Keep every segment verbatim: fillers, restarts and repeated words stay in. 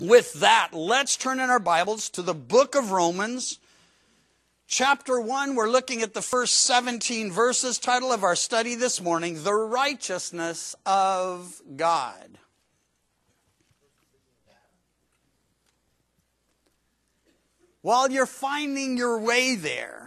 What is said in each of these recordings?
with that, let's turn in our Bibles to the book of Romans. Chapter one, we're looking at the first seventeen verses. Title of our study this morning, The Righteousness of God. While you're finding your way there,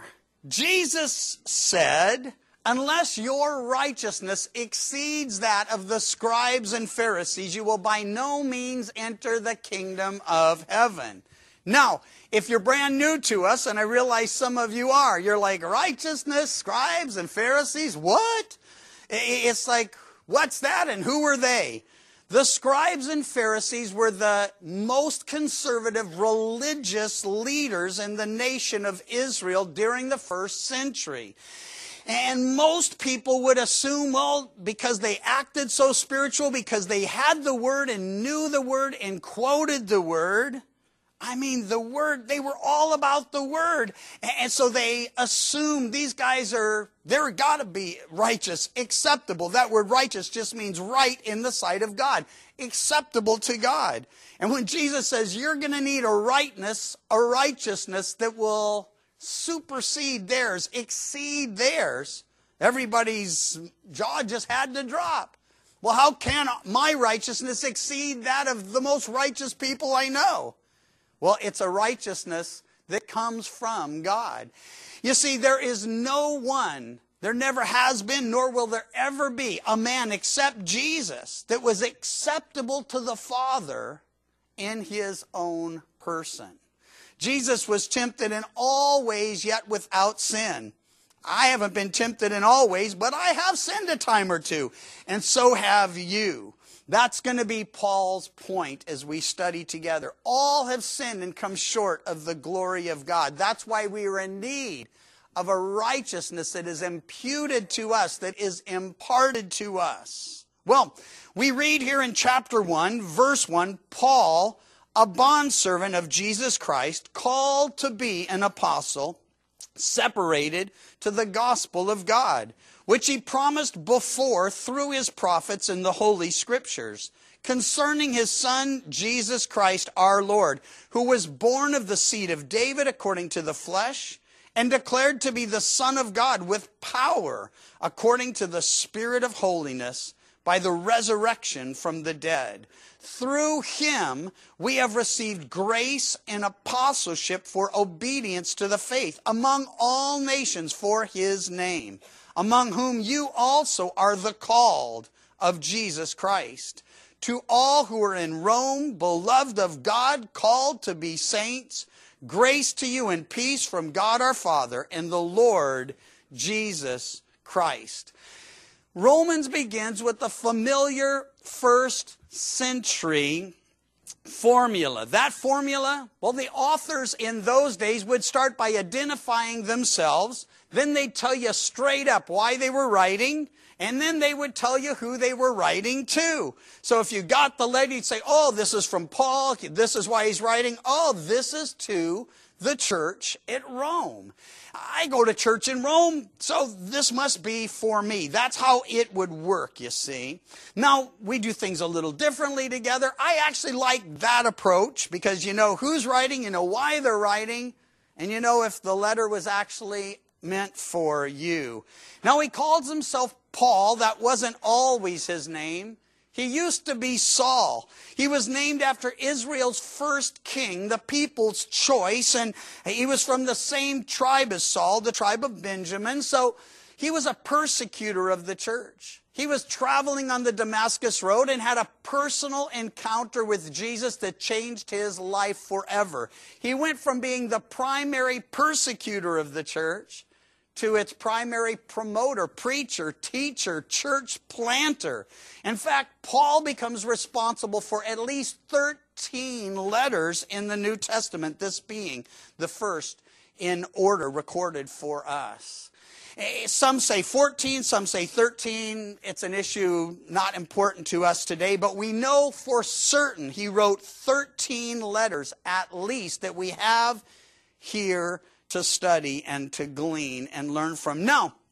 Jesus said, unless your righteousness exceeds that of the scribes and Pharisees, you will by no means enter the kingdom of heaven. Now, if you're brand new to us, and I realize some of you are, you're like, righteousness, scribes and Pharisees, what? It's like, what's that and who are they? The scribes and Pharisees were the most conservative religious leaders in the nation of Israel during the first century. And most people would assume, well, because they acted so spiritual, because they had the word and knew the word and quoted the word, I mean, the word, they were all about the word. And so they assumed these guys are, they're got to be righteous, acceptable. That word righteous just means right in the sight of God, acceptable to God. And when Jesus says you're going to need a rightness, a righteousness that will supersede theirs, exceed theirs, everybody's jaw just had to drop. Well, how can my righteousness exceed that of the most righteous people I know? Well, it's a righteousness that comes from God. You see, there is no one, there never has been, nor will there ever be a man except Jesus that was acceptable to the Father in his own person. Jesus was tempted in all ways, yet without sin. I haven't been tempted in all ways, but I have sinned a time or two, and so have you. That's going to be Paul's point as we study together. All have sinned and come short of the glory of God. That's why we are in need of a righteousness that is imputed to us, that is imparted to us. Well, we read here in chapter one, verse one, Paul, a bondservant of Jesus Christ, called to be an apostle, separated to the gospel of God, which he promised before through his prophets in the Holy Scriptures, concerning his Son, Jesus Christ our Lord, who was born of the seed of David according to the flesh, and declared to be the Son of God with power, according to the Spirit of holiness, by the resurrection from the dead. Through him we have received grace and apostleship for obedience to the faith among all nations for his name, among whom you also are the called of Jesus Christ. To all who are in Rome, beloved of God, called to be saints, grace to you and peace from God our Father and the Lord Jesus Christ. Romans begins with the familiar first century formula. That formula, well, the authors in those days would start by identifying themselves. Then they'd tell you straight up why they were writing. And then they would tell you who they were writing to. So if you got the letter, you'd say, oh, this is from Paul. This is why he's writing. Oh, this is to the church at Rome. I go to church in Rome, so this must be for me. That's how it would work, you see. Now, we do things a little differently together. I actually like that approach because you know who's writing, you know why they're writing, and you know if the letter was actually meant for you. Now, he calls himself Paul. That wasn't always his name. He used to be Saul. He was named after Israel's first king, the people's choice, and he was from the same tribe as Saul, the tribe of Benjamin. So he was a persecutor of the church. He was traveling on the Damascus Road and had a personal encounter with Jesus that changed his life forever. He went from being the primary persecutor of the church to its primary promoter, preacher, teacher, church planter. In fact, Paul becomes responsible for at least thirteen letters in the New Testament, this being the first in order recorded for us. Some say fourteen, some say thirteen. It's an issue not important to us today, but we know for certain he wrote thirteen letters at least that we have here to study and to glean and learn from. Now,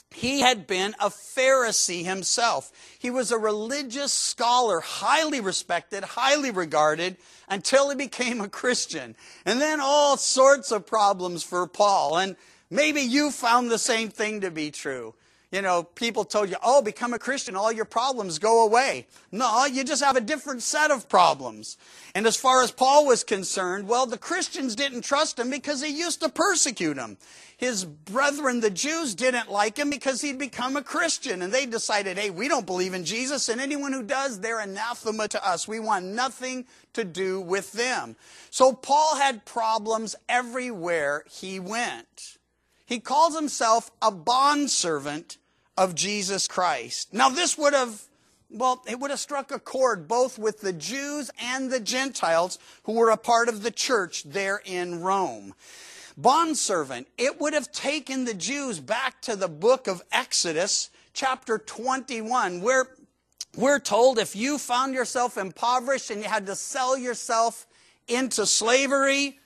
He had been a Pharisee himself. He was a religious scholar, highly respected, highly regarded, until he became a Christian. And then all sorts of problems for Paul. And maybe you found the same thing to be true. You know, people told you, oh, become a Christian, all your problems go away. No, you just have a different set of problems. And as far as Paul was concerned, well, the Christians didn't trust him because he used to persecute them. His brethren, the Jews, didn't like him because he'd become a Christian. And they decided, hey, we don't believe in Jesus, and anyone who does, they're anathema to us. We want nothing to do with them. So Paul had problems everywhere he went. He calls himself a bondservant of Jesus Christ. Now this would have, well, it would have struck a chord both with the Jews and the Gentiles who were a part of the church there in Rome. Bondservant, it would have taken the Jews back to the book of Exodus, chapter twenty-one, where we're told if you found yourself impoverished and you had to sell yourself into slavery,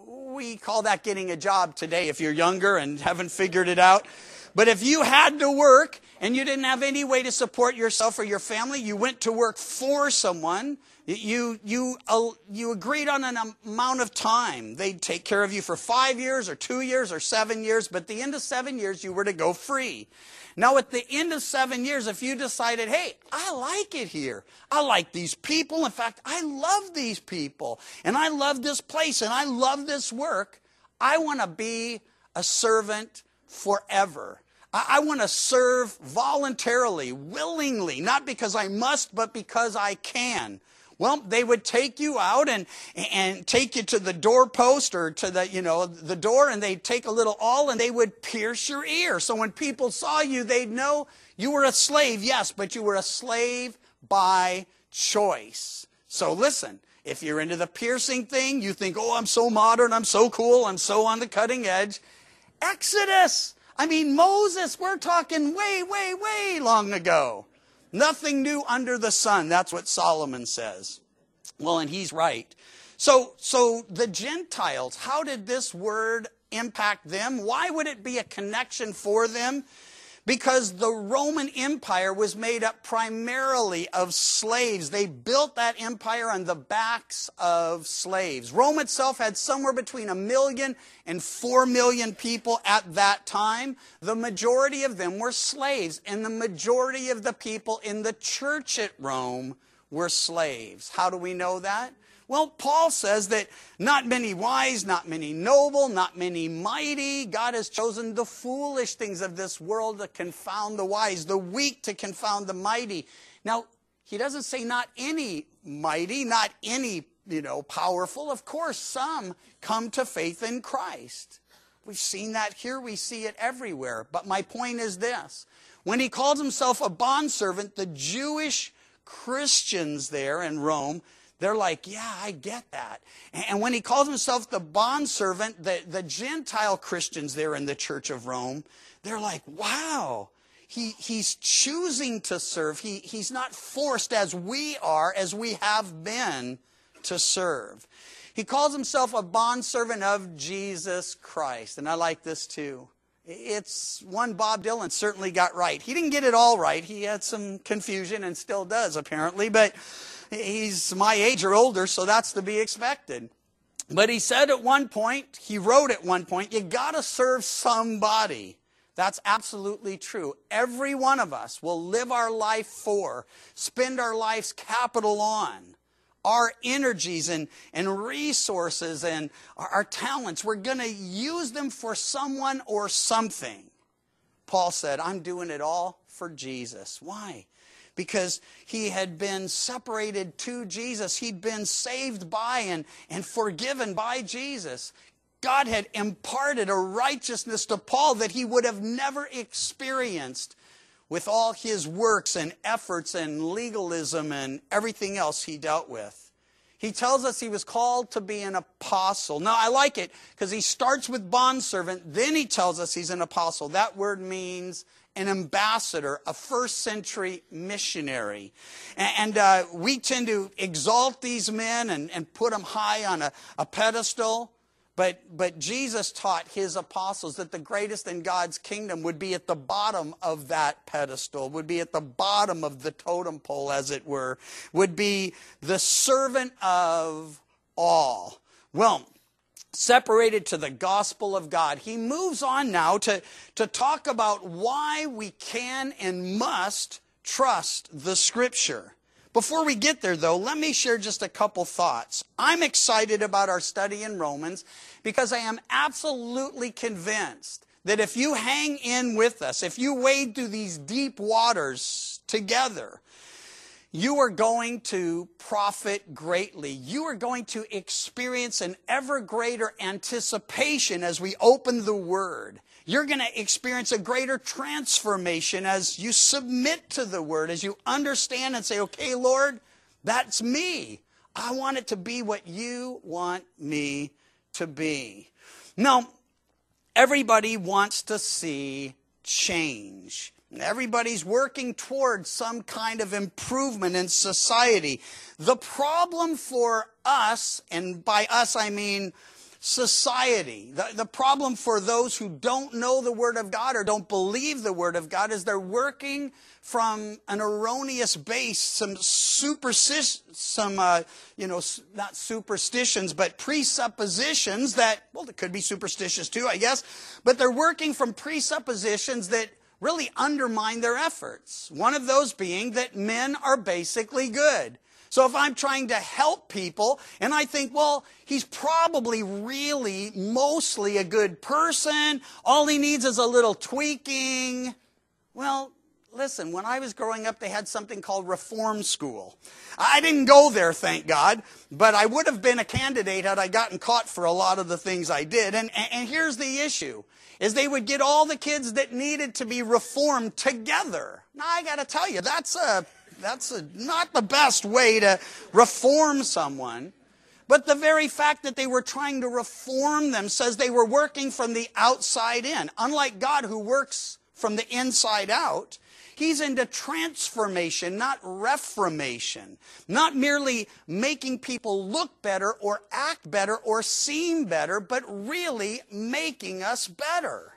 we call that getting a job today if you're younger and haven't figured it out. But if you had to work and you didn't have any way to support yourself or your family, you went to work for someone, you, you, uh, you agreed on an amount of time. They'd take care of you for five years or two years or seven years, but at the end of seven years, you were to go free. Now, at the end of seven years, if you decided, hey, I like it here. I like these people. In fact, I love these people. And I love this place. And I love this work. I want to be a servant forever. I, I want to serve voluntarily, willingly, not because I must, but because I can. Well, they would take you out and, and take you to the doorpost or to the, you know, the door, and they'd take a little awl and they would pierce your ear. So when people saw you, they'd know you were a slave, yes, but you were a slave by choice. So listen, if you're into the piercing thing, you think, oh, I'm so modern, I'm so cool, I'm so on the cutting edge. Exodus, I mean, Moses, we're talking way, way, way long ago. Nothing new under the sun. That's what Solomon says. Well, and he's right. So, so the Gentiles, how did this word impact them? Why would it be a connection for them? Because the Roman Empire was made up primarily of slaves. They built that empire on the backs of slaves. Rome itself had somewhere between a million and four million people at that time. The majority of them were slaves, and the majority of the people in the church at Rome were slaves. How do we know that? Well, Paul says that not many wise, not many noble, not many mighty. God has chosen the foolish things of this world to confound the wise, the weak to confound the mighty. Now, he doesn't say not any mighty, not any, you know, powerful. Of course, some come to faith in Christ. We've seen that here. We see it everywhere. But my point is this. When he calls himself a bondservant, the Jewish Christians there in Rome, they're like, yeah, I get that. And when he calls himself the bondservant, the, the Gentile Christians there in the Church of Rome, they're like, wow, he, he's choosing to serve. He, he's not forced as we are, as we have been, to serve. He calls himself a bondservant of Jesus Christ. And I like this too. It's one Bob Dylan certainly got right. He didn't get it all right. He had some confusion and still does, apparently. But he's my age or older, so that's to be expected. But he said at one point, he wrote at one point, you got to serve somebody. That's absolutely true. Every one of us will live our life for, spend our life's capital on, our energies and, and resources and our, our talents. We're going to use them for someone or something. Paul said, I'm doing it all for Jesus. Why? Because he had been separated to Jesus. He'd been saved by and, and forgiven by Jesus. God had imparted a righteousness to Paul that he would have never experienced with all his works and efforts and legalism and everything else he dealt with. He tells us he was called to be an apostle. Now, I like it because he starts with bondservant, then he tells us he's an apostle. That word means an ambassador, a first century missionary. And uh, we tend to exalt these men and, and put them high on a, a pedestal. But, but Jesus taught his apostles that the greatest in God's kingdom would be at the bottom of that pedestal, would be at the bottom of the totem pole, as it were, would be the servant of all. Well, separated to the gospel of God, he moves on now to, to talk about why we can and must trust the Scripture. Before we get there, though, let me share just a couple thoughts. I'm excited about our study in Romans because I am absolutely convinced that if you hang in with us, if you wade through these deep waters together, you are going to profit greatly. You are going to experience an ever greater anticipation as we open the Word. You're going to experience a greater transformation as you submit to the Word, as you understand and say, okay, Lord, that's me. I want it to be what you want me to be. Now, everybody wants to see change. Everybody's working towards some kind of improvement in society. The problem for us, and by us I mean society, the, the problem for those who don't know the Word of God or don't believe the Word of God is they're working from an erroneous base, some superstition, some, uh, you know, not superstitions, but presuppositions that, well, it could be superstitious too, I guess, but they're working from presuppositions that really undermine their efforts. One of those being that men are basically good. So if I'm trying to help people and I think, well, he's probably really mostly a good person, all he needs is a little tweaking. Well, listen, when I was growing up, they had something called reform school. I didn't go there, thank God, but I would have been a candidate had I gotten caught for a lot of the things I did. And, and here's the issue, is they would get all the kids that needed to be reformed together. Now, I got to tell you, that's a that's a, not the best way to reform someone. But the very fact that they were trying to reform them says they were working from the outside in. Unlike God, who works from the inside out, he's into transformation, not reformation. Not merely making people look better or act better or seem better, but really making us better.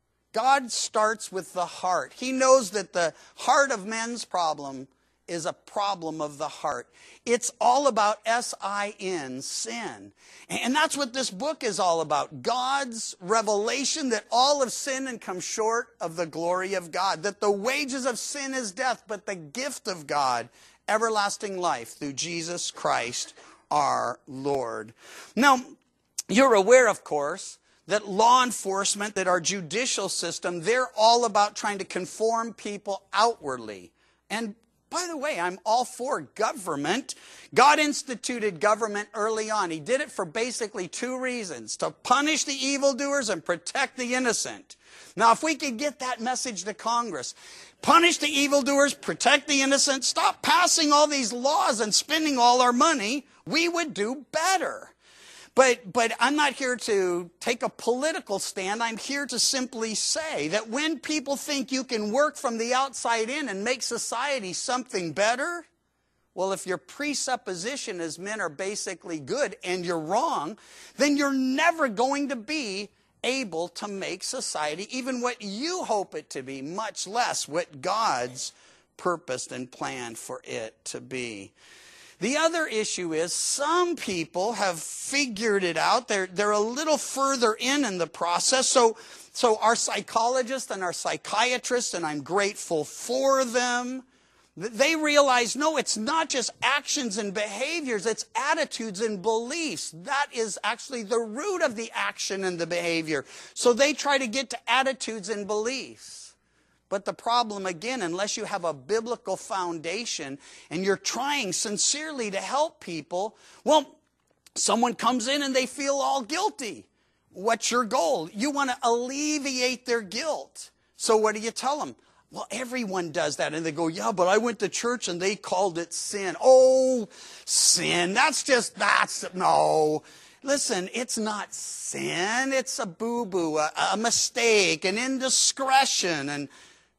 God starts with the heart. He knows that the heart of men's problem is a problem of the heart. It's all about S I N, sin. And that's what this book is all about. God's revelation that all have sinned and come short of the glory of God. That the wages of sin is death, but the gift of God, everlasting life through Jesus Christ our Lord. Now, you're aware, of course, that law enforcement, that our judicial system, they're all about trying to conform people outwardly. And by the way, I'm all for government. God instituted government early on. He did it for basically two reasons: to punish the evildoers and protect the innocent. Now, if we could get that message to Congress, punish the evildoers, protect the innocent, stop passing all these laws and spending all our money, we would do better. But, but I'm not here to take a political stand. I'm here to simply say that when people think you can work from the outside in and make society something better, well, if your presupposition is men are basically good and you're wrong, then you're never going to be able to make society even what you hope it to be, much less what God's purposed and planned for it to be. The other issue is some people have figured it out. They're, they're a little further in in the process. So, so our psychologists and our psychiatrists, and I'm grateful for them, they realize, no, it's not just actions and behaviors, it's attitudes and beliefs. That is actually the root of the action and the behavior. So they try to get to attitudes and beliefs. But the problem, again, unless you have a biblical foundation and you're trying sincerely to help people, well, someone comes in and they feel all guilty. What's your goal? You want to alleviate their guilt. So what do you tell them? Well, everyone does that. And they go, yeah, but I went to church and they called it sin. Oh, sin. That's just, that's, no. Listen, it's not sin. It's a boo-boo, a, a mistake, an indiscretion. And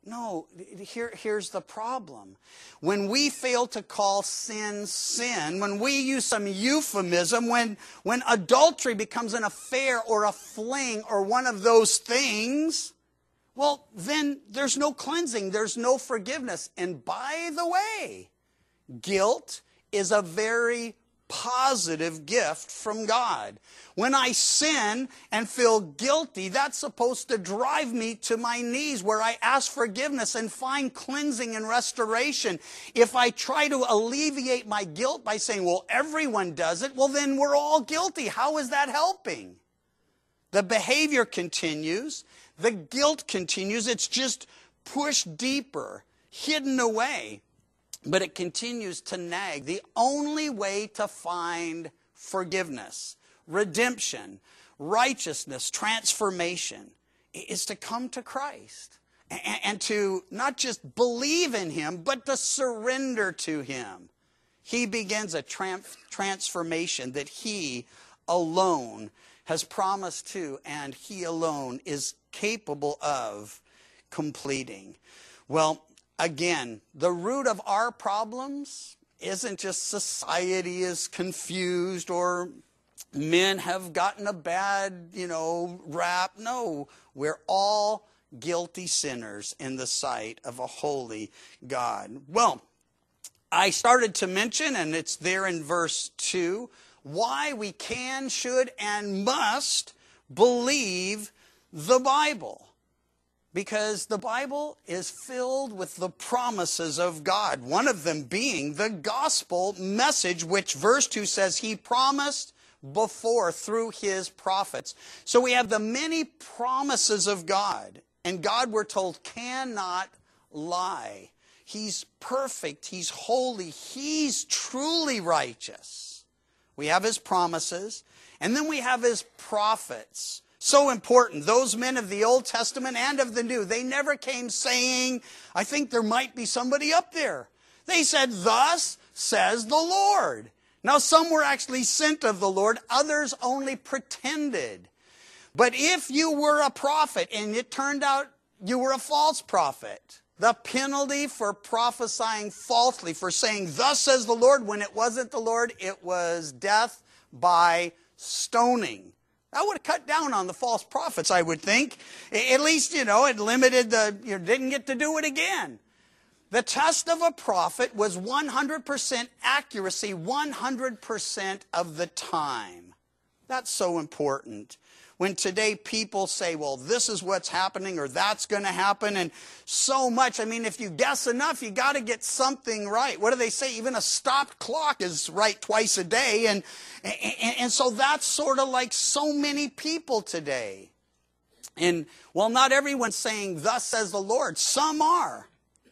No, here, here's the problem. When we fail to call sin sin, when we use some euphemism, when, when adultery becomes an affair or a fling or one of those things, well, then there's no cleansing, there's no forgiveness. And by the way, guilt is a very positive gift from God. When I sin and feel guilty, that's supposed to drive me to my knees where I ask forgiveness and find cleansing and restoration. If I try to alleviate my guilt by saying, well, everyone does it, well, then we're all guilty. How is that helping? The behavior continues. The guilt continues. It's just pushed deeper, hidden away. But it continues to nag. The only way to find forgiveness, redemption, righteousness, transformation is to come to Christ and to not just believe in Him, but to surrender to Him. He begins a transformation that He alone has promised to, and He alone is capable of completing. Well, again, the root of our problems isn't just society is confused or men have gotten a bad, you know, rap. No, we're all guilty sinners in the sight of a holy God. Well, I started to mention, and it's there in verse two, why we can, should, and must believe the Bible. Because the Bible is filled with the promises of God. One of them being the gospel message, which verse two says He promised before through His prophets. So we have the many promises of God. And God, we're told, cannot lie. He's perfect. He's holy. He's truly righteous. We have His promises. And then we have His prophets. So important. Those men of the Old Testament and of the New, they never came saying, I think there might be somebody up there. They said, thus says the Lord. Now, some were actually sent of the Lord. Others only pretended. But if you were a prophet and it turned out you were a false prophet, the penalty for prophesying falsely, for saying, thus says the Lord, when it wasn't the Lord, it was death by stoning. That would have cut down on the false prophets, I would think. At least, you know, it limited the, you didn't get to do it again. The test of a prophet was one hundred percent accuracy one hundred percent of the time. That's so important. When today people say, well, this is what's happening or that's going to happen, and so much. I mean, if you guess enough, you got to get something right. What do they say? Even a stopped clock is right twice a day. And, and, and so that's sort of like so many people today. And while not everyone's saying, thus says the Lord, some are,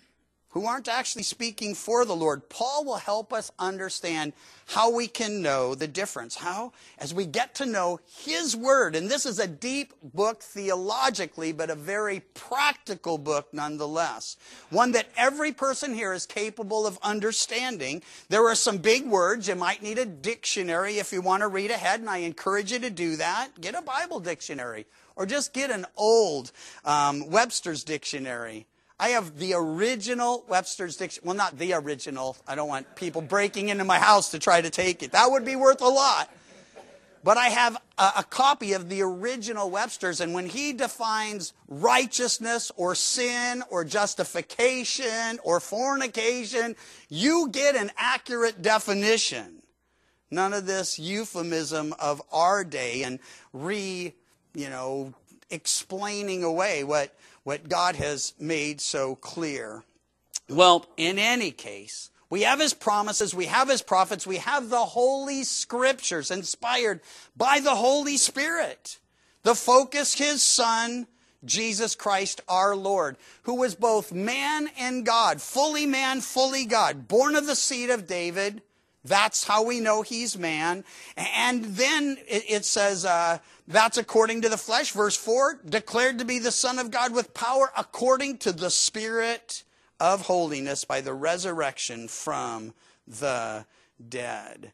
who aren't actually speaking for the Lord. Paul will help us understand how we can know the difference. How? As we get to know His Word. And this is a deep book theologically, but a very practical book nonetheless. One that every person here is capable of understanding. There are some big words. You might need a dictionary if you want to read ahead, and I encourage you to do that. Get a Bible dictionary, or just get an old um, Webster's dictionary. I have the original Webster's Dictionary. Well, not the original. I don't want people breaking into my house to try to take it. That would be worth a lot. But I have a, a copy of the original Webster's, and when he defines righteousness or sin or justification or fornication, you get an accurate definition. None of this euphemism of our day and re, you know, explaining away what what God has made so clear. Well, in any case, we have His promises, we have His prophets, we have the Holy Scriptures inspired by the Holy Spirit. The focus, His Son, Jesus Christ our Lord, who was both man and God, fully man, fully God, born of the seed of David. That's how we know He's man. And then it says, uh, that's according to the flesh. Verse four, declared to be the Son of God with power according to the Spirit of holiness by the resurrection from the dead.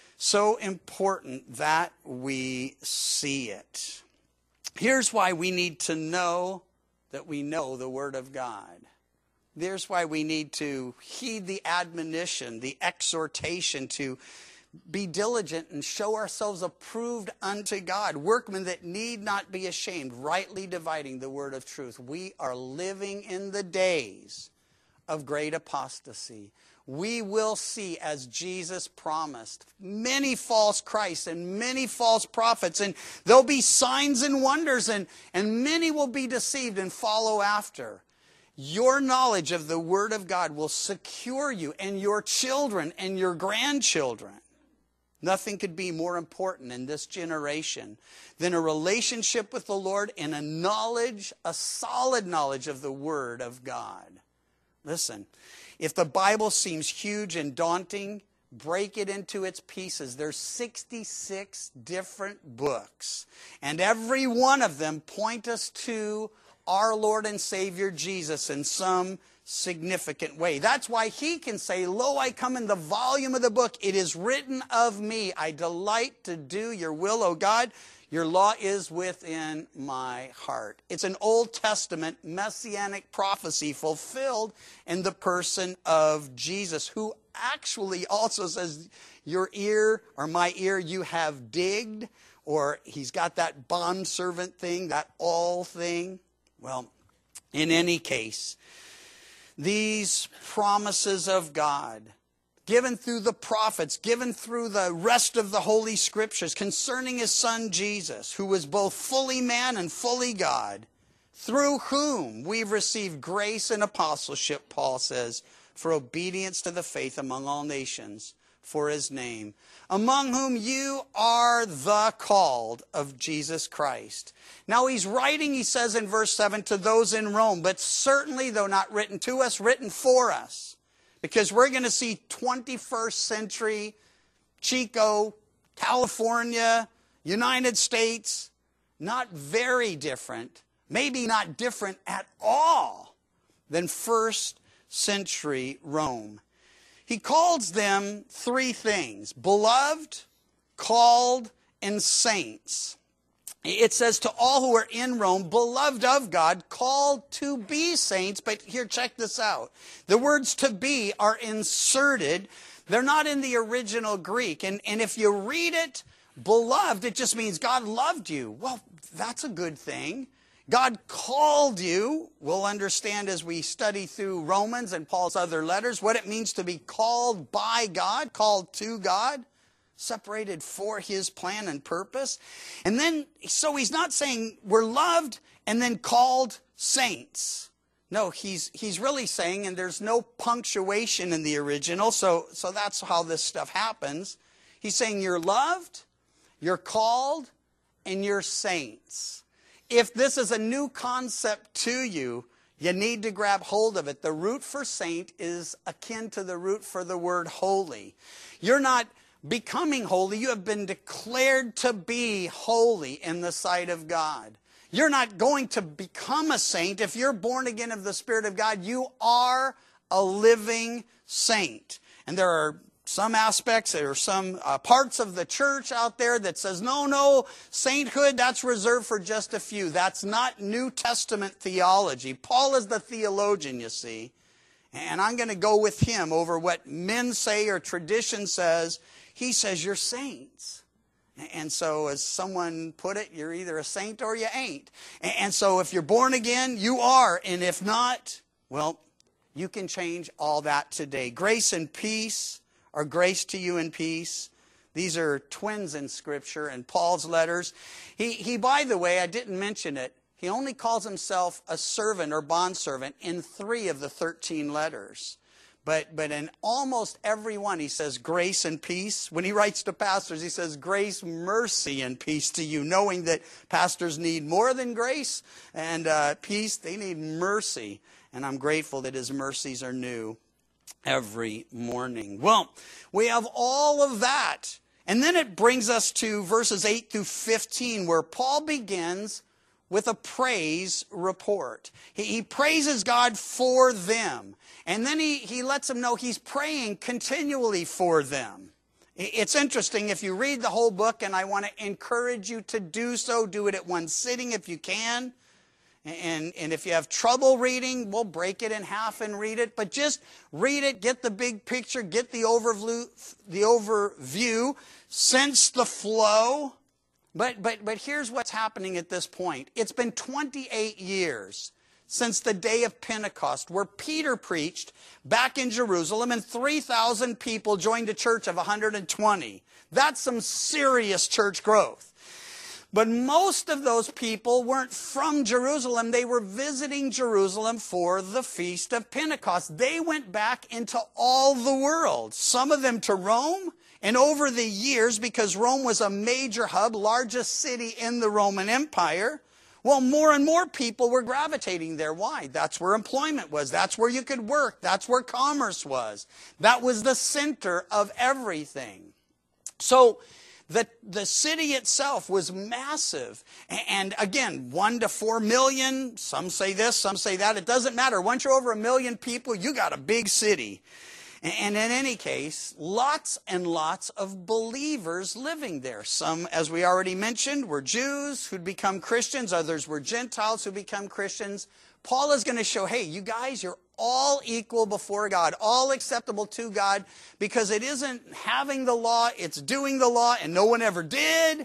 So important that we see it. Here's why we need to know that we know the Word of God. There's why we need to heed the admonition, the exhortation to be diligent and show ourselves approved unto God, workmen that need not be ashamed, rightly dividing the word of truth. We are living in the days of great apostasy. We will see, as Jesus promised, many false Christs and many false prophets, and there'll be signs and wonders, and, and many will be deceived and follow after. Your knowledge of the Word of God will secure you and your children and your grandchildren. Nothing could be more important in this generation than a relationship with the Lord and a knowledge, a solid knowledge of the Word of God. Listen, if the Bible seems huge and daunting, break it into its pieces. There's sixty-six different books, and every one of them point us to our Lord and Savior Jesus in some significant way. That's why he can say, "Lo, I come in the volume of the book. It is written of me. I delight to do your will, O God. Your law is within my heart." It's an Old Testament messianic prophecy fulfilled in the person of Jesus, who actually also says, "Your ear, or my ear, you have digged," or he's got that bondservant thing, that all thing. Well, in any case, these promises of God, given through the prophets, given through the rest of the Holy Scriptures concerning his Son Jesus, who was both fully man and fully God, through whom we've received grace and apostleship, Paul says, for obedience to the faith among all nations, for his name, among whom you are the called of Jesus Christ. Now he's writing, he says in verse seven, to those in Rome, but certainly, though not written to us, written for us. Because we're going to see twenty-first century Chico, California, United States, not very different, maybe not different at all than first century Rome. He calls them three things: beloved, called, and saints. It says to all who are in Rome, beloved of God, called to be saints. But here, check this out. The words to be are inserted. They're not in the original Greek. And, and if you read it, beloved, it just means God loved you. Well, that's a good thing. God called you. We'll understand as we study through Romans and Paul's other letters what it means to be called by God, called to God, separated for his plan and purpose. And then, so he's not saying we're loved and then called saints. No, he's he's really saying, and there's no punctuation in the original, so, so that's how this stuff happens. He's saying you're loved, you're called, and you're saints. If this is a new concept to you, you need to grab hold of it. The root for saint is akin to the root for the word holy. You're not becoming holy. You have been declared to be holy in the sight of God. You're not going to become a saint. If you're born again of the Spirit of God, you are a living saint. And there are some aspects, there are some uh, parts of the church out there that says, no, no, sainthood, that's reserved for just a few. That's not New Testament theology. Paul is the theologian, you see. And I'm going to go with him over what men say or tradition says. He says you're saints. And so as someone put it, you're either a saint or you ain't. And so if you're born again, you are. And if not, well, you can change all that today. Grace and peace, or grace to you and peace. These are twins in Scripture and Paul's letters. He, he, by the way, I didn't mention it, he only calls himself a servant or bondservant in three of the thirteen letters. But, but in almost every one, he says grace and peace. When he writes to pastors, he says grace, mercy, and peace to you, knowing that pastors need more than grace and uh, peace. They need mercy. And I'm grateful that his mercies are new every morning. Well, we have all of that. And then it brings us to verses eight through fifteen, where Paul begins with a praise report. He, he praises God for them. And then he, he lets them know he's praying continually for them. It's interesting, if you read the whole book, and I want to encourage you to do so, do it at one sitting if you can. And, and if you have trouble reading, we'll break it in half and read it. But just read it, get the big picture, get the overview, the overview, sense the flow. But, but, but here's what's happening at this point. It's been twenty-eight years since the day of Pentecost, where Peter preached back in Jerusalem, and three thousand people joined a church of one hundred twenty. That's some serious church growth. But most of those people weren't from Jerusalem. They were visiting Jerusalem for the Feast of Pentecost. They went back into all the world, some of them to Rome. And over the years, because Rome was a major hub, largest city in the Roman Empire, well, more and more people were gravitating there. Why? That's where employment was. That's where you could work. That's where commerce was. That was the center of everything. So The, the city itself was massive. And again, one to four million, some say this, some say that. It doesn't matter. Once you're over a million people, you got a big city. And in any case, lots and lots of believers living there. Some, as we already mentioned, were Jews who'd become Christians. Others were Gentiles who become Christians. Paul is going to show, hey, you guys, you're all equal before God, all acceptable to God, because it isn't having the law, it's doing the law, and no one ever did.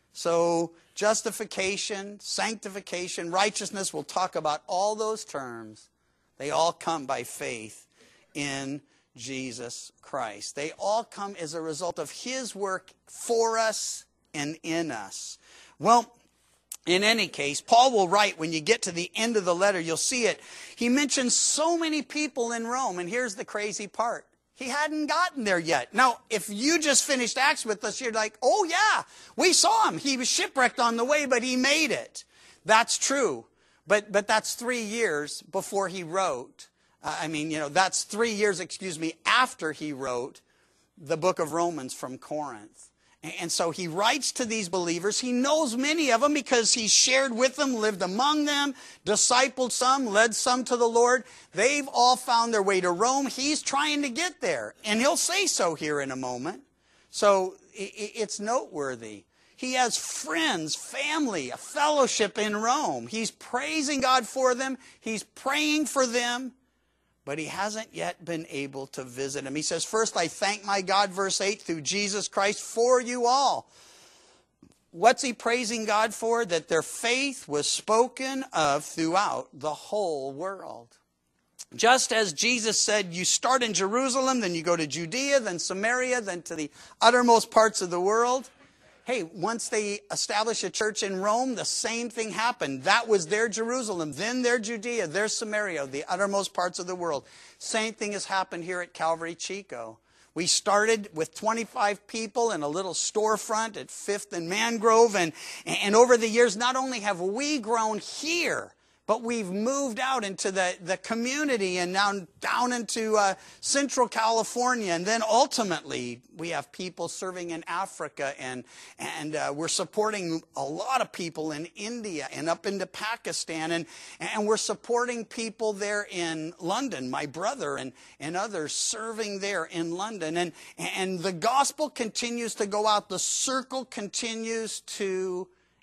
So justification, sanctification, righteousness, we'll talk about all those terms. They all come by faith in Jesus Christ. They all come as a result of His work for us and in us. Well, in any case, Paul will write, when you get to the end of the letter, you'll see it. He mentions so many people in Rome, and here's the crazy part. He hadn't gotten there yet. Now, if you just finished Acts with us, you're like, oh yeah, we saw him. He was shipwrecked on the way, but he made it. That's true. But, but that's three years before he wrote. Uh, I mean, you know, that's three years, excuse me, after he wrote the book of Romans from Corinth. And so he writes to these believers. He knows many of them because he's shared with them, lived among them, discipled some, led some to the Lord. They've all found their way to Rome. He's trying to get there. And he'll say so here in a moment. So it's noteworthy. He has friends, family, a fellowship in Rome. He's praising God for them. He's praying for them. But he hasn't yet been able to visit him. He says, first, I thank my God, verse eight, through Jesus Christ for you all. What's he praising God for? That their faith was spoken of throughout the whole world. Just as Jesus said, you start in Jerusalem, then you go to Judea, then Samaria, then to the uttermost parts of the world. Hey, once they established a church in Rome, the same thing happened. That was their Jerusalem, then their Judea, their Samaria, the uttermost parts of the world. Same thing has happened here at Calvary Chico. We started with twenty-five people in a little storefront at Fifth and Mangrove. And, and over the years, not only have we grown here, but we've moved out into the, the community and now down into uh, Central California. And then ultimately, we have people serving in Africa. And, and uh, we're supporting a lot of people in India and up into Pakistan. And, and we're supporting people there in London, my brother and, and others serving there in London. And, and the gospel continues to go out. The circle continues to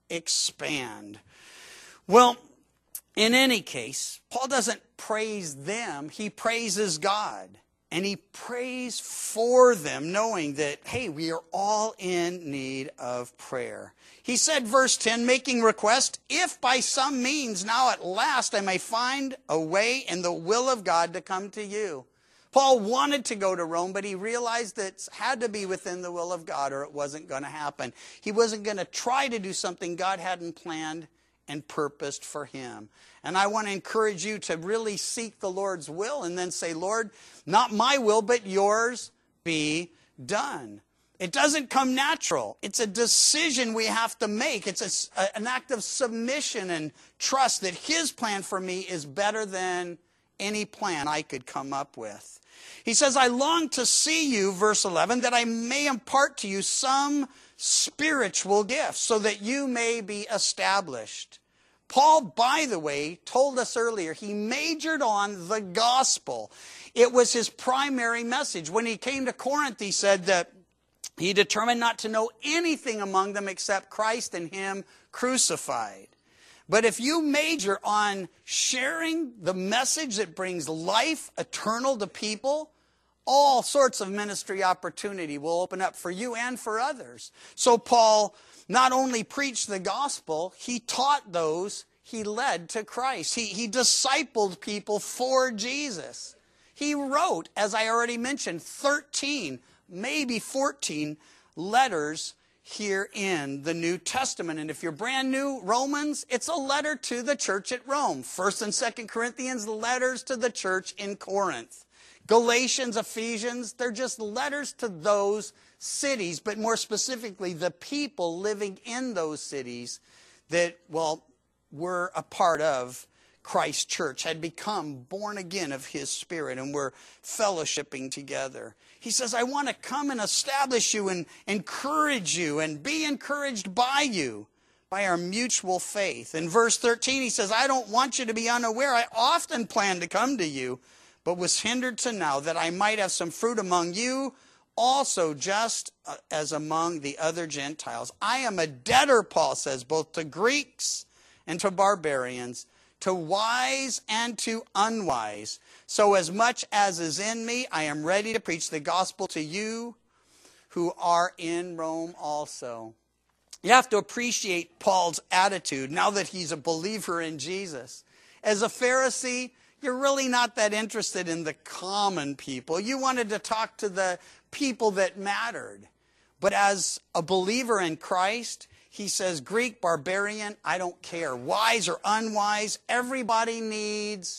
expand. Well, in any case, Paul doesn't praise them. He praises God. And he prays for them, knowing that, hey, we are all in need of prayer. He said, verse ten, making request, if by some means now at last I may find a way in the will of God to come to you. Paul wanted to go to Rome, but he realized that it had to be within the will of God or it wasn't going to happen. He wasn't going to try to do something God hadn't planned and purposed for him. And I want to encourage you to really seek the Lord's will and then say, Lord, not my will, but yours be done. It doesn't come natural. It's a decision we have to make. It's a, an act of submission and trust that his plan for me is better than any plan I could come up with. He says, I long to see you, verse eleven, that I may impart to you some spiritual gifts so that you may be established. Paul, by the way, told us earlier, he majored on the gospel. It was his primary message. When he came to Corinth, he said that he determined not to know anything among them except Christ and him crucified. But if you major on sharing the message that brings life eternal to people, all sorts of ministry opportunity will open up for you and for others. So Paul not only preached the gospel, he taught those he led to Christ. He, he discipled people for Jesus. He wrote, as I already mentioned, thirteen, maybe fourteen letters here in the New Testament. And if you're brand new, Romans, it's a letter to the church at Rome. First and Second Corinthians, letters to the church in Corinth. Galatians, Ephesians, they're just letters to those cities, but more specifically, the people living in those cities that, well, were a part of Christ's church, had become born again of his Spirit, and were fellowshipping together. He says, I want to come and establish you and encourage you and be encouraged by you, by our mutual faith. In verse thirteen, he says, I don't want you to be unaware. I often planned to come to you, but was hindered to now, that I might have some fruit among you also, just as among the other Gentiles. I am a debtor, Paul says, both to Greeks and to barbarians, to wise and to unwise. So as much as is in me, I am ready to preach the gospel to you who are in Rome also. You have to appreciate Paul's attitude now that he's a believer in Jesus. As a Pharisee, you're really not that interested in the common people. You wanted to talk to the people that mattered. But as a believer in Christ, he says, Greek, barbarian, I don't care. Wise or unwise, everybody needs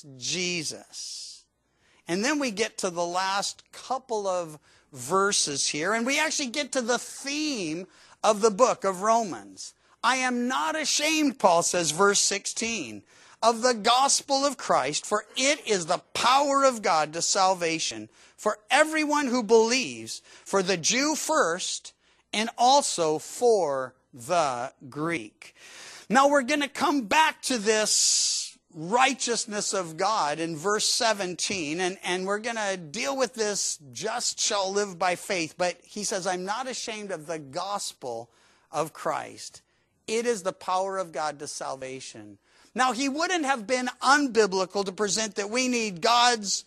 Jesus. And then we get to the last couple of verses here, and we actually get to the theme of the book of Romans. I am not ashamed, Paul says, verse sixteen, of the gospel of Christ, for it is the power of God to salvation for everyone who believes, for the Jew first, and also for the Greek. Now we're going to come back to this righteousness of God in verse seventeen, and, and we're going to deal with this just shall live by faith. But he says, I'm not ashamed of the gospel of Christ. It is the power of God to salvation. Now, he wouldn't have been unbiblical to present that we need God's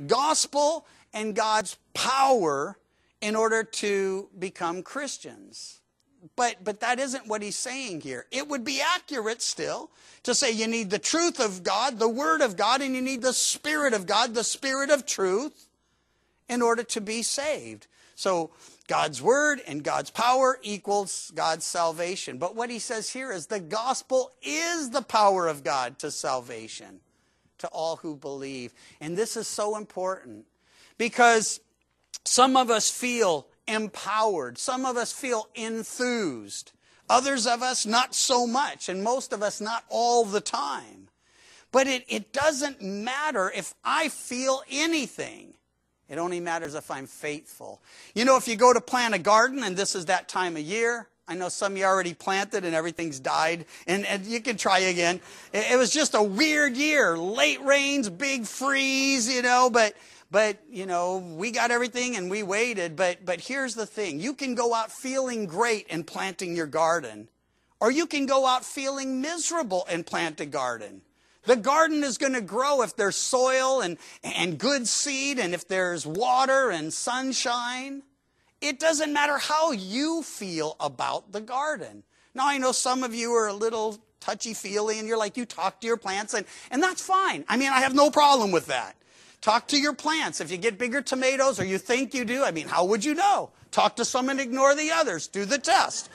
gospel and God's power in order to become Christians. But, but that isn't what he's saying here. It would be accurate still to say you need the truth of God, the Word of God, and you need the Spirit of God, the Spirit of truth, in order to be saved. So God's Word and God's power equals God's salvation. But what he says here is the gospel is the power of God to salvation, to all who believe. And this is so important because some of us feel empowered. Some of us feel enthused. Others of us not so much, and most of us not all the time. But it, it doesn't matter if I feel anything. It only matters if I'm faithful. You know, if you go to plant a garden, and this is that time of year, I know some of you already planted and everything's died, and, and you can try again. It, it was just a weird year. Late rains, big freeze, you know, but... But, you know, we got everything and we waited. But, but here's the thing. You can go out feeling great and planting your garden. Or you can go out feeling miserable and plant a garden. The garden is going to grow if there's soil and, and good seed and if there's water and sunshine. It doesn't matter how you feel about the garden. Now, I know some of you are a little touchy-feely and you're like, you talk to your plants, and, and that's fine. I mean, I have no problem with that. Talk to your plants. If you get bigger tomatoes or you think you do, I mean, how would you know? Talk to some and ignore the others. Do the test.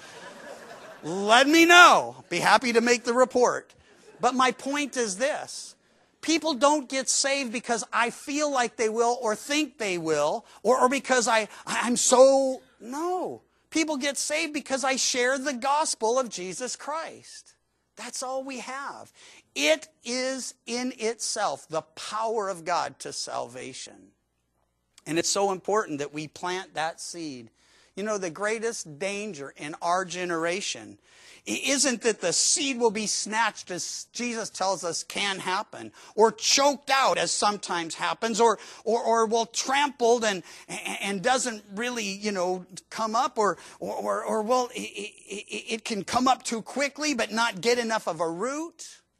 Let me know. Be happy to make the report. But my point is this. People don't get saved because I feel like they will or think they will or, or because I, I'm so... No. People get saved because I share the gospel of Jesus Christ. That's all we have. It is in itself the power of God to salvation. And it's so important that we plant that seed. You know, the greatest danger in our generation isn't that the seed will be snatched, as Jesus tells us can happen, or choked out, as sometimes happens, or or, or will trampled and and doesn't really, you know, come up, or or or well, it, it, it can come up too quickly but not get enough of a root.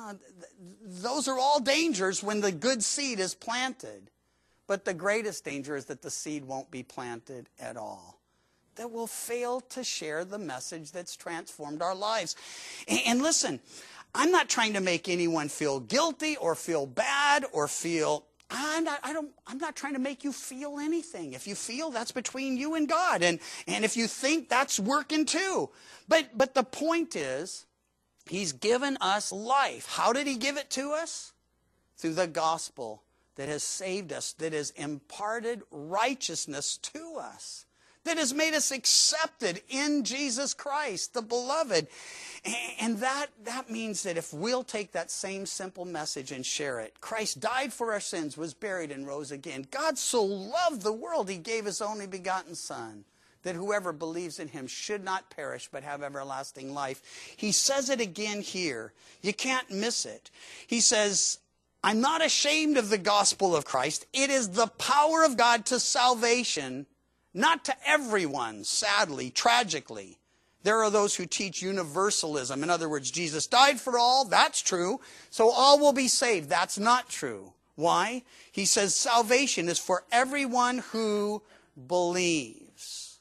Uh, th- those are all dangers when the good seed is planted. But the greatest danger is that the seed won't be planted at all. That we'll fail to share the message that's transformed our lives. And, and listen, I'm not trying to make anyone feel guilty or feel bad or feel, I'm not, I don't, I'm not trying to make you feel anything. If you feel, that's between you and God. And, and if you think, that's working too. But, but the point is, he's given us life. How did he give it to us? Through the gospel that has saved us, that has imparted righteousness to us, that has made us accepted in Jesus Christ, the beloved. And that, that means that if we'll take that same simple message and share it, Christ died for our sins, was buried, and rose again. God so loved the world, he gave his only begotten Son, that whoever believes in him should not perish but have everlasting life. He says it again here. You can't miss it. He says, I'm not ashamed of the gospel of Christ. It is the power of God to salvation, not to everyone, sadly, tragically. There are those who teach universalism. In other words, Jesus died for all. That's true. So all will be saved. That's not true. Why? He says salvation is for everyone who believes.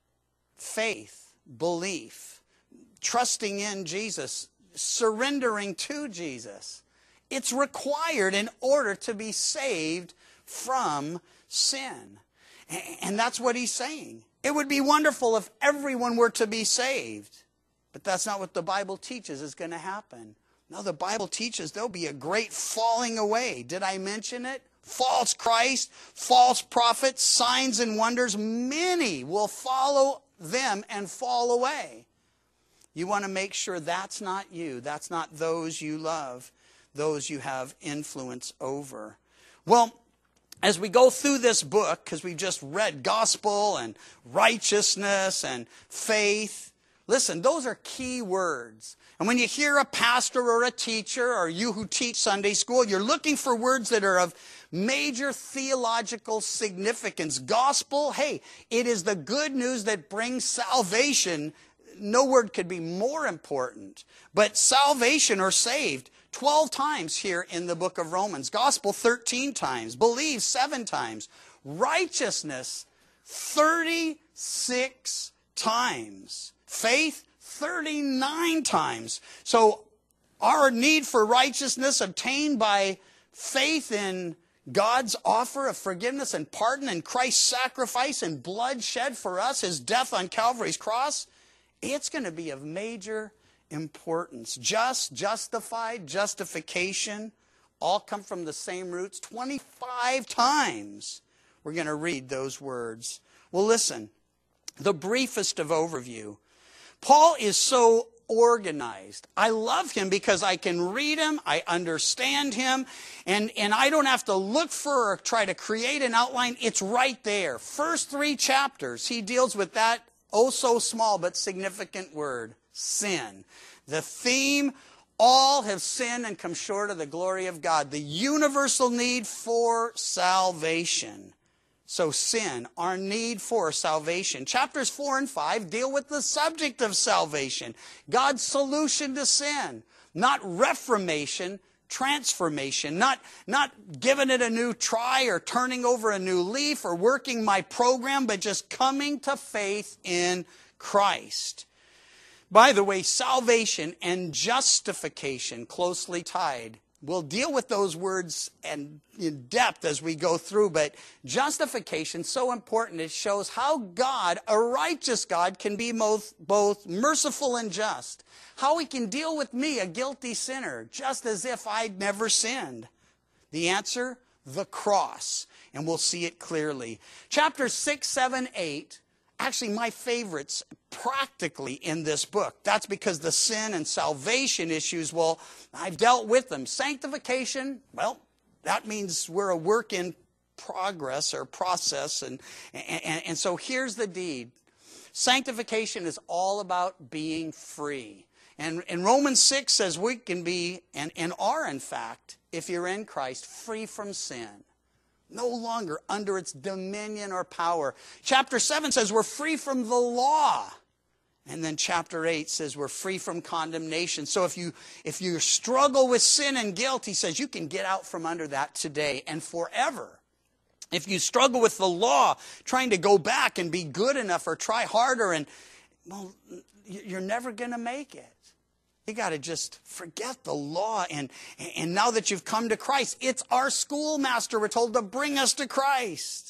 Faith, belief, trusting in Jesus, surrendering to Jesus. It's required in order to be saved from sin. And that's what he's saying. It would be wonderful if everyone were to be saved. But that's not what the Bible teaches is going to happen. No, the Bible teaches there'll be a great falling away. Did I mention it? False Christ, false prophets, signs and wonders. Many will follow them and fall away. You want to make sure that's not you. That's not those you love, those you have influence over. Well, as we go through this book, because we've just read gospel and righteousness and faith, listen, those are key words. And when you hear a pastor or a teacher or you who teach Sunday school, you're looking for words that are of major theological significance. Gospel, hey, it is the good news that brings salvation. No word could be more important. But salvation or saved, twelve times here in the book of Romans. Gospel, thirteen times. Believe, seven times. Righteousness, thirty-six times. Faith, thirty-nine times. So our need for righteousness obtained by faith in God's offer of forgiveness and pardon and Christ's sacrifice and blood shed for us, his death on Calvary's cross, it's going to be of major importance. Just, justified, justification, all come from the same roots. twenty-five times we're going to read those words. Well, listen, the briefest of overview. Paul is so organized. I love him because I can read him, I understand him, and, and I don't have to look for or try to create an outline. It's right there. First three chapters, he deals with that oh so small but significant word, sin. The theme, all have sinned and come short of the glory of God. The universal need for salvation. So sin, our need for salvation. Chapters four and five deal with the subject of salvation. God's solution to sin. Not reformation, transformation. Not, not giving it a new try or turning over a new leaf or working my program, but just coming to faith in Christ. By the way, salvation and justification closely tied. We'll deal with those words and in depth as we go through, but justification, so important. It shows how God, a righteous God, can be both, both merciful and just. How he can deal with me, a guilty sinner, just as if I'd never sinned. The answer? The cross. And we'll see it clearly. Chapters six, seven, eight, actually my favorites practically in this book. That's because the sin and salvation issues, well, I've dealt with them. Sanctification, well, that means we're a work in progress or process. And, and, and so here's the deed. Sanctification is all about being free. And, and Romans six says we can be, and, and are in fact, if you're in Christ, free from sin. No longer under its dominion or power. Chapter seven says we're free from the law. And then chapter eight says we're free from condemnation. So if you if you struggle with sin and guilt, he says you can get out from under that today and forever. If you struggle with the law, trying to go back and be good enough or try harder, and well, you're never going to make it. You got to just forget the law. And, and now that you've come to Christ, it's our schoolmaster, we're told, to bring us to Christ.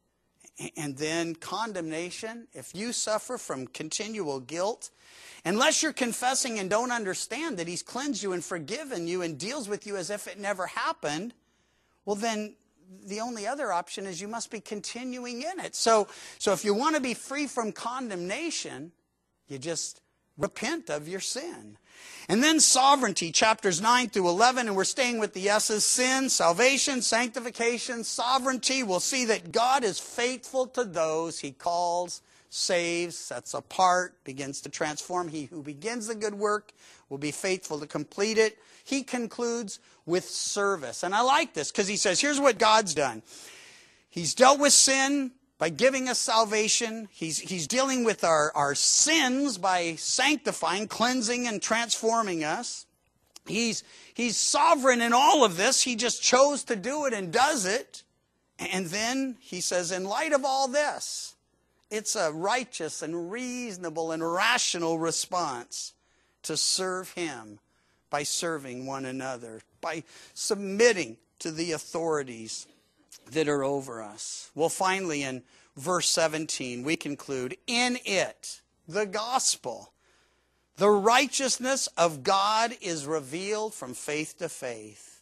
And then condemnation, if you suffer from continual guilt, unless you're confessing and don't understand that he's cleansed you and forgiven you and deals with you as if it never happened, well then the only other option is you must be continuing in it. So, so if you want to be free from condemnation, you just repent of your sin. And then sovereignty, chapters nine through eleven, and we're staying with the S's: sin, salvation, sanctification, sovereignty. We'll see that God is faithful to those he calls, saves, sets apart, begins to transform. He who begins the good work will be faithful to complete it. He concludes with service. And I like this because he says, here's what God's done. He's dealt with sin by giving us salvation. He's, he's dealing with our, our sins by sanctifying, cleansing, and transforming us. He's, he's sovereign in all of this. He just chose to do it and does it. And then he says, in light of all this, it's a righteous and reasonable and rational response to serve him by serving one another, by submitting to the authorities that are over us. Well, finally, in verse seventeen, we conclude, in it, the gospel, the righteousness of God is revealed from faith to faith.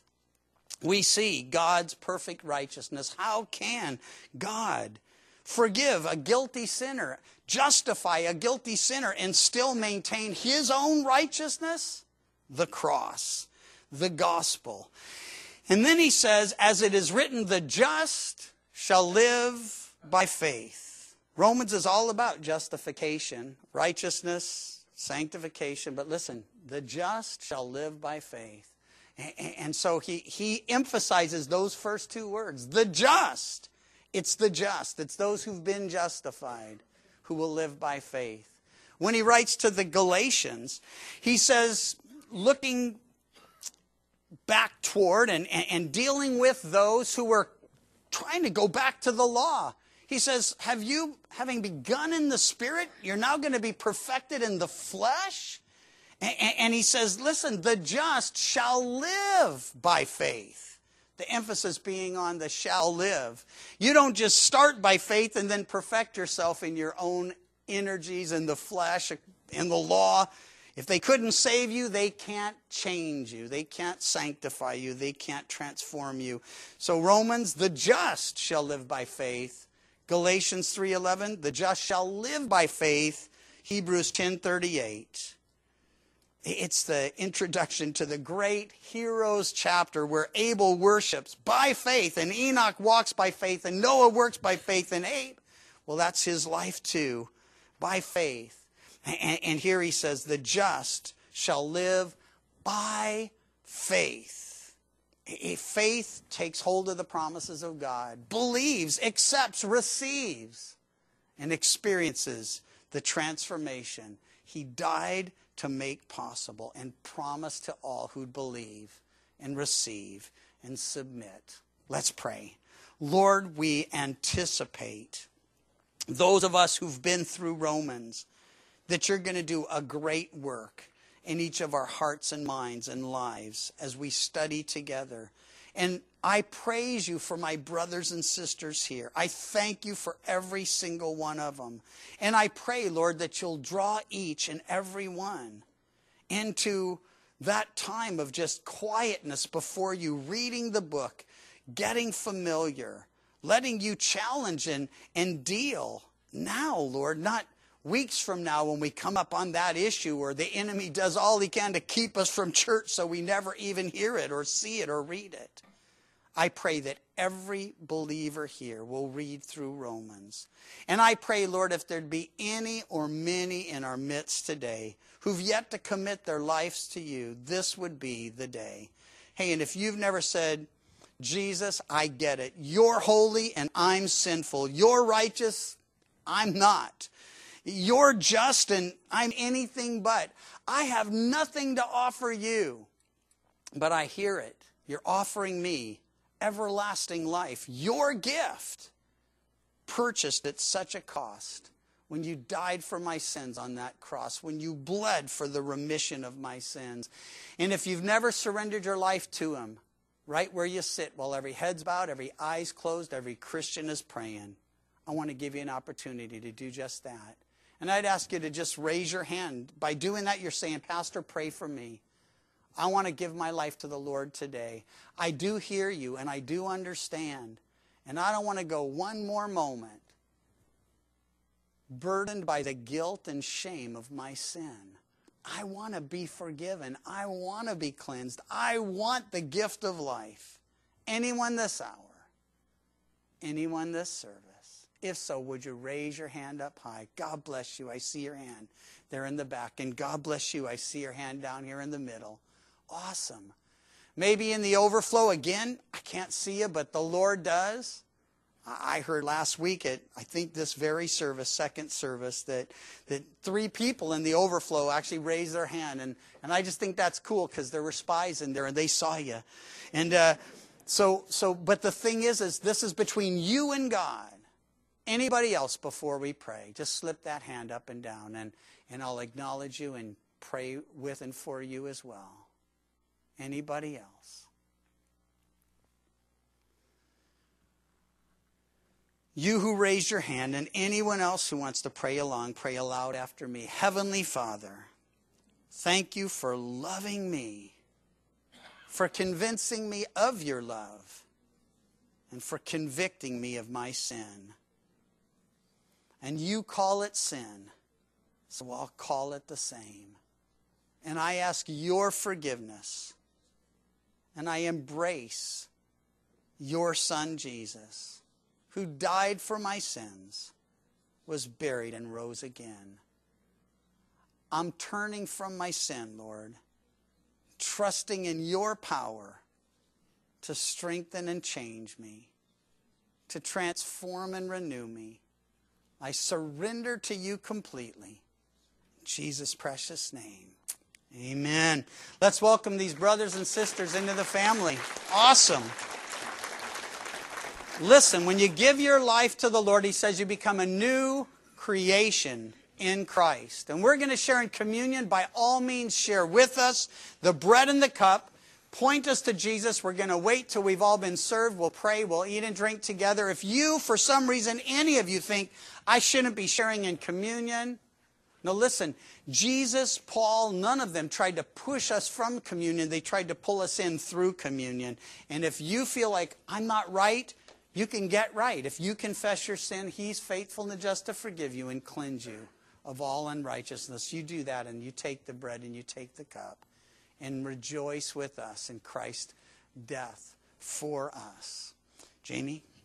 We see God's perfect righteousness. How can God forgive a guilty sinner, justify a guilty sinner, and still maintain his own righteousness? The cross, the gospel. And then he says, as it is written, the just shall live by faith. Romans is all about justification, righteousness, sanctification. But listen, the just shall live by faith. And so he, he emphasizes those first two words. The just. It's the just. It's those who've been justified who will live by faith. When he writes to the Galatians, he says, looking back toward and, and, and dealing with those who were trying to go back to the law. He says, have you, having begun in the Spirit, you're now going to be perfected in the flesh? And, and he says, listen, the just shall live by faith. The emphasis being on the shall live. You don't just start by faith and then perfect yourself in your own energies in the flesh, in the law. If they couldn't save you, they can't change you. They can't sanctify you. They can't transform you. So Romans, the just shall live by faith. Galatians three eleven, the just shall live by faith. Hebrews ten thirty-eight. It's the introduction to the great heroes chapter where Abel worships by faith and Enoch walks by faith and Noah works by faith and Abe, well, that's his life too, by faith. And, and here he says, the just shall live by faith. A faith takes hold of the promises of God, believes, accepts, receives, and experiences the transformation he died to make possible and promise to all who believe and receive and submit. Let's pray. Lord, we anticipate those of us who've been through Romans that you're going to do a great work in each of our hearts and minds and lives as we study together. And I praise you for my brothers and sisters here. I thank you for every single one of them. And I pray, Lord, that you'll draw each and every one into that time of just quietness before you, reading the book, getting familiar, letting you challenge and, and deal now, Lord, not weeks from now when we come up on that issue or the enemy does all he can to keep us from church so we never even hear it or see it or read it. I pray that every believer here will read through Romans. And I pray, Lord, if there'd be any or many in our midst today who've yet to commit their lives to you, this would be the day. Hey, and if you've never said, Jesus, I get it. You're holy and I'm sinful. You're righteous, I'm not. You're just and I'm anything but. I have nothing to offer you. But I hear it. You're offering me everlasting life. Your gift, purchased at such a cost. When you died for my sins on that cross. When you bled for the remission of my sins. And if you've never surrendered your life to him, right where you sit, while every head's bowed, every eye's closed, every Christian is praying, I want to give you an opportunity to do just that. And I'd ask you to just raise your hand. By doing that, you're saying, Pastor, pray for me. I want to give my life to the Lord today. I do hear you and I do understand. And I don't want to go one more moment burdened by the guilt and shame of my sin. I want to be forgiven. I want to be cleansed. I want the gift of life. Anyone this hour? Anyone this service? If so, would you raise your hand up high? God bless you. I see your hand there in the back. And God bless you. I see your hand down here in the middle. Awesome. Maybe in the overflow again, I can't see you, but the Lord does. I heard last week at, I think this very service, second service, that, that three people in the overflow actually raised their hand. And, and I just think that's cool because there were spies in there and they saw you. And uh, so, so, but the thing is, is this is between you and God. Anybody else before we pray, just slip that hand up and down and, and I'll acknowledge you and pray with and for you as well. Anybody else? You who raised your hand and anyone else who wants to pray along, pray aloud after me. Heavenly Father, thank you for loving me, for convincing me of your love, and for convicting me of my sin. And you call it sin, so I'll call it the same. And I ask your forgiveness, and I embrace your Son Jesus, who died for my sins, was buried and rose again. I'm turning from my sin, Lord, trusting in your power to strengthen and change me, to transform and renew me. I surrender to you completely. In Jesus' precious name, amen. Let's welcome these brothers and sisters into the family. Awesome. Listen, when you give your life to the Lord, he says you become a new creation in Christ. And we're going to share in communion. By all means, share with us the bread and the cup. Point us to Jesus. We're going to wait till we've all been served. We'll pray. We'll eat and drink together. If you, for some reason, any of you think, I shouldn't be sharing in communion. No, listen, Jesus, Paul, none of them tried to push us from communion. They tried to pull us in through communion. And if you feel like, I'm not right, you can get right. If you confess your sin, he's faithful and just to forgive you and cleanse you of all unrighteousness. You do that and you take the bread and you take the cup and rejoice with us in Christ's death for us. Jamie?